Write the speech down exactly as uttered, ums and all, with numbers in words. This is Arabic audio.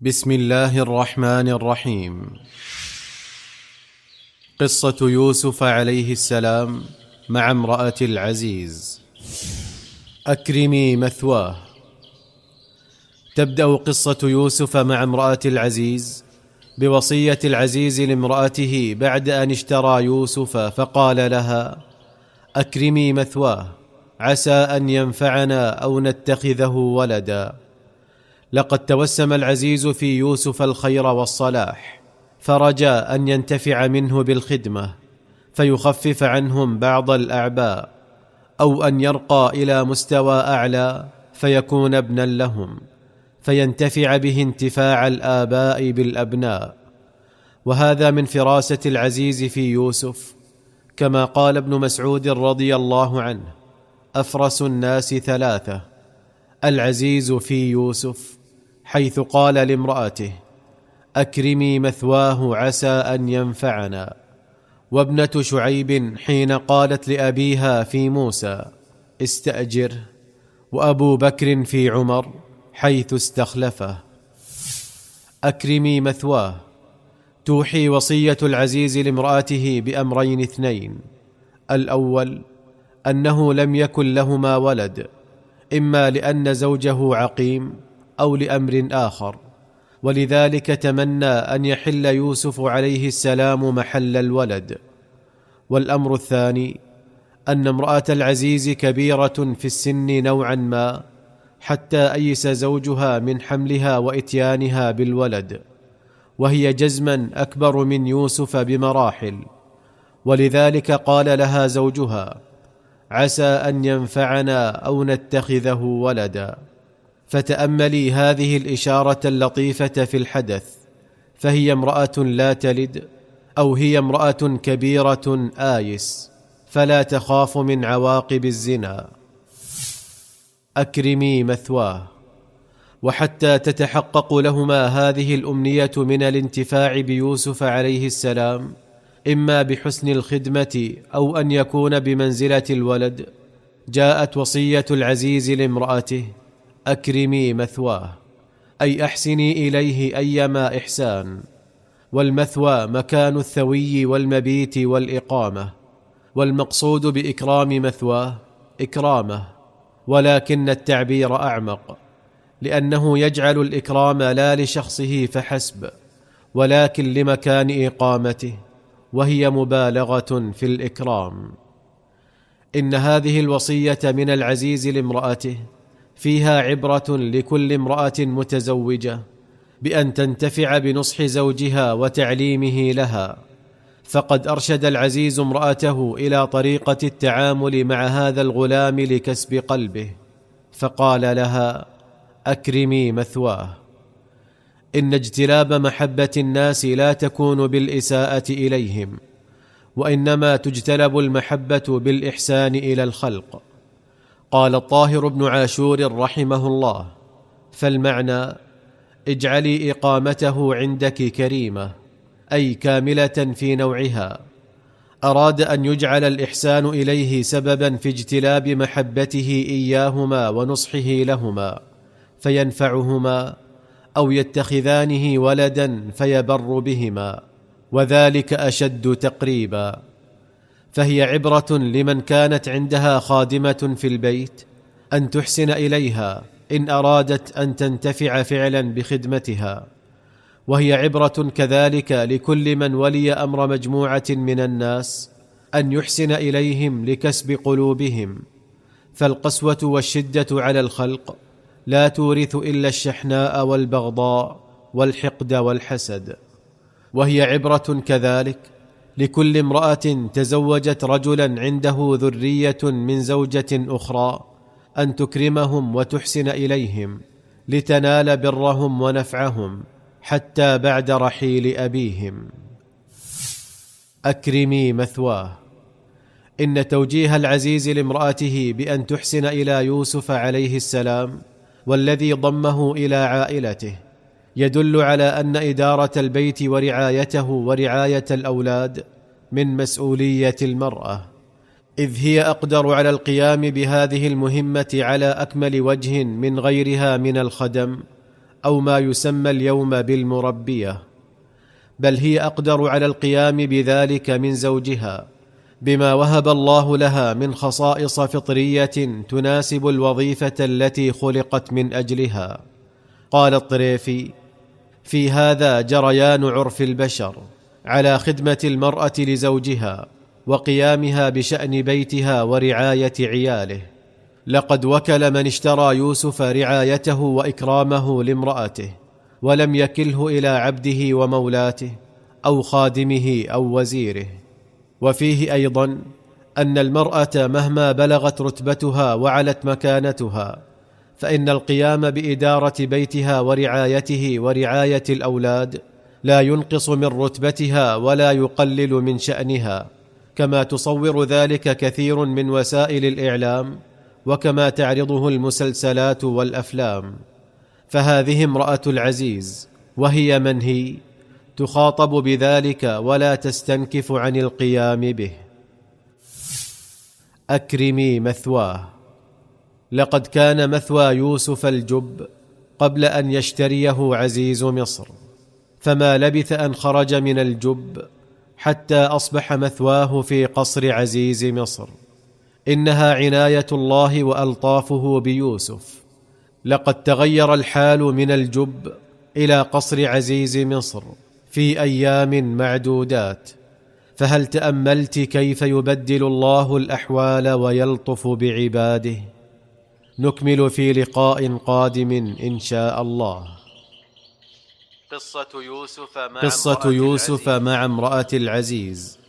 بسم الله الرحمن الرحيم. قصة يوسف عليه السلام مع امرأة العزيز. أكرمي مثواه. تبدأ قصة يوسف مع امرأة العزيز بوصية العزيز لامرأته بعد أن اشترى يوسف، فقال لها: أكرمي مثواه عسى أن ينفعنا أو نتخذه ولدا. لقد توسم العزيز في يوسف الخير والصلاح، فرجى أن ينتفع منه بالخدمة فيخفف عنهم بعض الأعباء، أو أن يرقى إلى مستوى أعلى فيكون ابنا لهم فينتفع به انتفاع الآباء بالأبناء. وهذا من فراسة العزيز في يوسف، كما قال ابن مسعود رضي الله عنه: أفرس الناس ثلاثة: العزيز في يوسف، حيث قال لامرأته: أكرمي مثواه عسى أن ينفعنا، وابنة شعيب حين قالت لأبيها في موسى: استأجره، وأبو بكر في عمر حيث استخلفه. أكرمي مثواه توحي وصية العزيز لامرأته بأمرين اثنين: الأول أنه لم يكن لهما ولد، إما لأن زوجه عقيم أو لأمر آخر، ولذلك تمنى أن يحل يوسف عليه السلام محل الولد. والأمر الثاني أن امرأة العزيز كبيرة في السن نوعا ما، حتى أيس زوجها من حملها وإتيانها بالولد، وهي جزما أكبر من يوسف بمراحل، ولذلك قال لها زوجها: عسى أن ينفعنا أو نتخذه ولدا. فتأملي هذه الإشارة اللطيفة في الحدث، فهي امرأة لا تلد، أو هي امرأة كبيرة آيس، فلا تخاف من عواقب الزنا. أكرمي مثواه. وحتى تتحقق لهما هذه الأمنية من الانتفاع بيوسف عليه السلام، إما بحسن الخدمة أو أن يكون بمنزلة الولد، جاءت وصية العزيز لامرأته: أكرمي مثواه، أي أحسني إليه أيما إحسان. والمثوى مكان الثوي والمبيت والإقامة، والمقصود بإكرام مثواه إكرامه، ولكن التعبير أعمق، لأنه يجعل الإكرام لا لشخصه فحسب، ولكن لمكان إقامته، وهي مبالغة في الإكرام. إن هذه الوصية من العزيز لامرأته فيها عبرة لكل امرأة متزوجة بأن تنتفع بنصح زوجها وتعليمه لها، فقد أرشد العزيز امرأته إلى طريقة التعامل مع هذا الغلام لكسب قلبه، فقال لها: أكرمي مثواه. إن اجتلاب محبة الناس لا تكون بالإساءة إليهم، وإنما تجتلب المحبة بالإحسان إلى الخلق. قال الطاهر بن عاشور رحمه الله: فالمعنى: اجعلي إقامته عندك كريمة، أي كاملة في نوعها. أراد أن يجعل الإحسان إليه سببا في اجتلاب محبته إياهما ونصحه لهما فينفعهما، أو يتخذانه ولدا فيبر بهما، وذلك أشد تقريبا. فهي عبرة لمن كانت عندها خادمة في البيت أن تحسن إليها إن أرادت أن تنتفع فعلا بخدمتها، وهي عبرة كذلك لكل من ولي أمر مجموعة من الناس أن يحسن إليهم لكسب قلوبهم. فالقسوة والشدة على الخلق لا تورث إلا الشحناء والبغضاء والحقد والحسد. وهي عبرة كذلك لكل امرأة تزوجت رجلا عنده ذرية من زوجة أخرى أن تكرمهم وتحسن إليهم لتنال برهم ونفعهم حتى بعد رحيل أبيهم. أكرمي مثواه. إن توجيه العزيز لامرأته بأن تحسن إلى يوسف عليه السلام والذي ضمه إلى عائلته يدل على أن إدارة البيت ورعايته ورعاية الأولاد من مسؤولية المرأة، إذ هي أقدر على القيام بهذه المهمة على أكمل وجه من غيرها من الخدم أو ما يسمى اليوم بالمربية، بل هي أقدر على القيام بذلك من زوجها، بما وهب الله لها من خصائص فطرية تناسب الوظيفة التي خلقت من أجلها. قال الطريفي: في هذا جريان عرف البشر على خدمة المرأة لزوجها وقيامها بشأن بيتها ورعاية عياله. لقد وكل من اشترى يوسف رعايته وإكرامه لامرأته، ولم يكله إلى عبده ومولاته أو خادمه أو وزيره. وفيه أيضا أن المرأة مهما بلغت رتبتها وعلت مكانتها، فإن القيام بإدارة بيتها ورعايته ورعاية الأولاد لا ينقص من رتبتها ولا يقلل من شأنها، كما تصور ذلك كثير من وسائل الإعلام، وكما تعرضه المسلسلات والأفلام. فهذه امرأة العزيز، وهي من هي تخاطب بذلك ولا تستنكف عن القيام به. أكرمي مثواه. لقد كان مثوى يوسف الجب قبل أن يشتريه عزيز مصر، فما لبث أن خرج من الجب حتى أصبح مثواه في قصر عزيز مصر. إنها عناية الله وألطافه بيوسف. لقد تغير الحال من الجب إلى قصر عزيز مصر في أيام معدودات، فهل تأملت كيف يبدل الله الأحوال ويلطف بعباده؟ نكمل في لقاء قادم إن شاء الله. قصة يوسف مع قصة امرأة يوسف العزيز. مع امرأة العزيز.